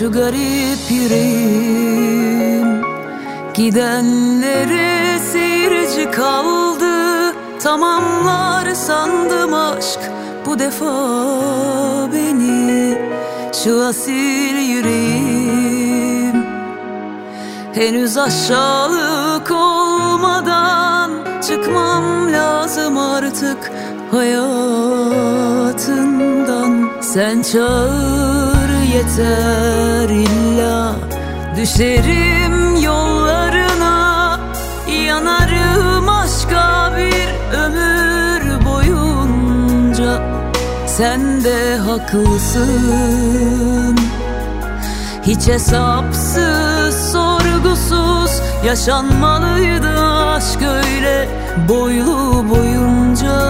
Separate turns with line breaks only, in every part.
Şu garip yüreğim gidenlere seyirci kaldı. Tamamlar sandım aşk bu defa beni. Şu asil yüreğim henüz aşağılık olmadan çıkmam lazım artık hayatından. Sen çağır yeter, illa düşerim yollarına. Yanarım aşka bir ömür boyunca. Sen de haklısın, hiç hesapsız sorgusuz yaşanmalıydı aşk öyle boylu boyunca.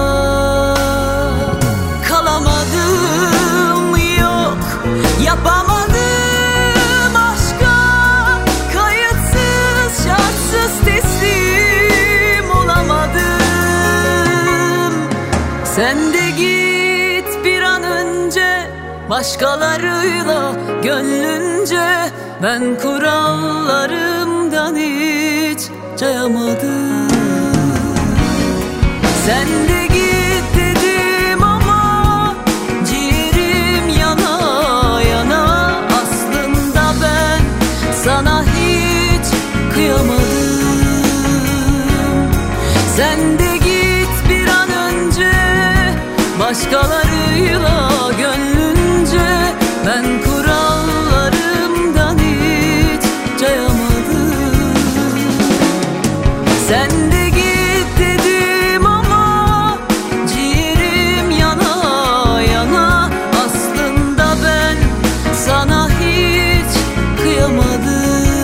Kalamadım, yok yapamadım aşka. Kayıtsız şartsız teslim olamadım. Sen de git bir an önce başkalarıyla gönlünce. Ben kurallarımdan hiç cayamadım. Sen de git dedim ama ciğerim yana yana. Aslında ben sana hiç kıyamadım. Sen de git bir an önce başkalarıyla gönlünce. Ben kurallarımdan hiç cayamadım. Sen de git dedim ama ciğerim yana yana. Aslında ben sana hiç kıyamadım.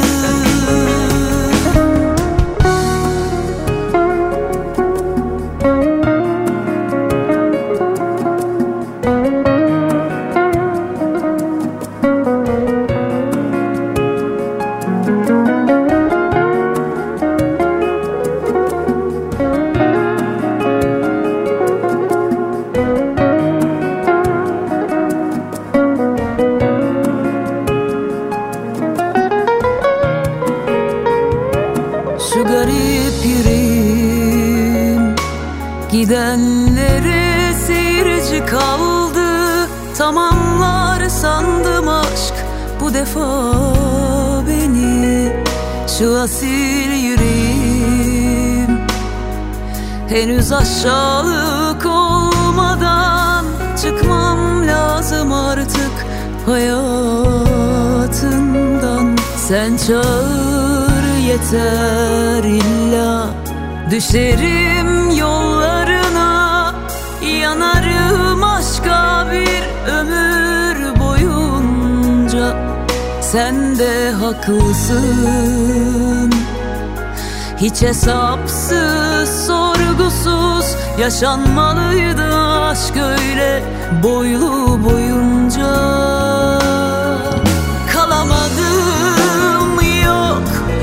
Şu garip yüreğim gidenlere seyirci kaldı. Tamamlar sandım aşk bu defa beni. Şu asil yüreğim henüz aşağılık olmadan çıkmam lazım artık hayatından. Sen çağır yeter, illa düşerim yollarına. Yanarım aşka bir ömür boyunca. Sen de haklısın, hiç hesapsız sorgusuz yaşanmalıydı aşk öyle boylu boyunca. Kalamadım, yok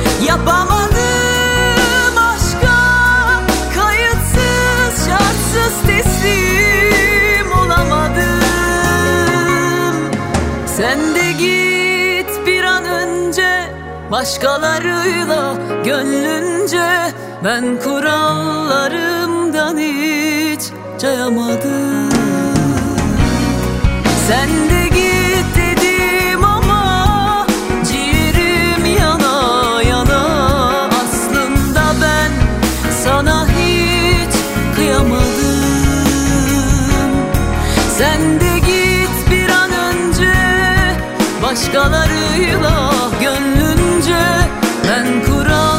yapamadım aşka. Kayıtsız şartsız teslim olamadım. Sen de git bir an önce başkalarıyla gönlünce. Ben kurallarımdan hiç cayamadım. Sen de git dedim ama ciğerim yana yana. Aslında ben sana hiç kıyamadım. Sen de git bir an önce başkalarıyla gönlünce. Ben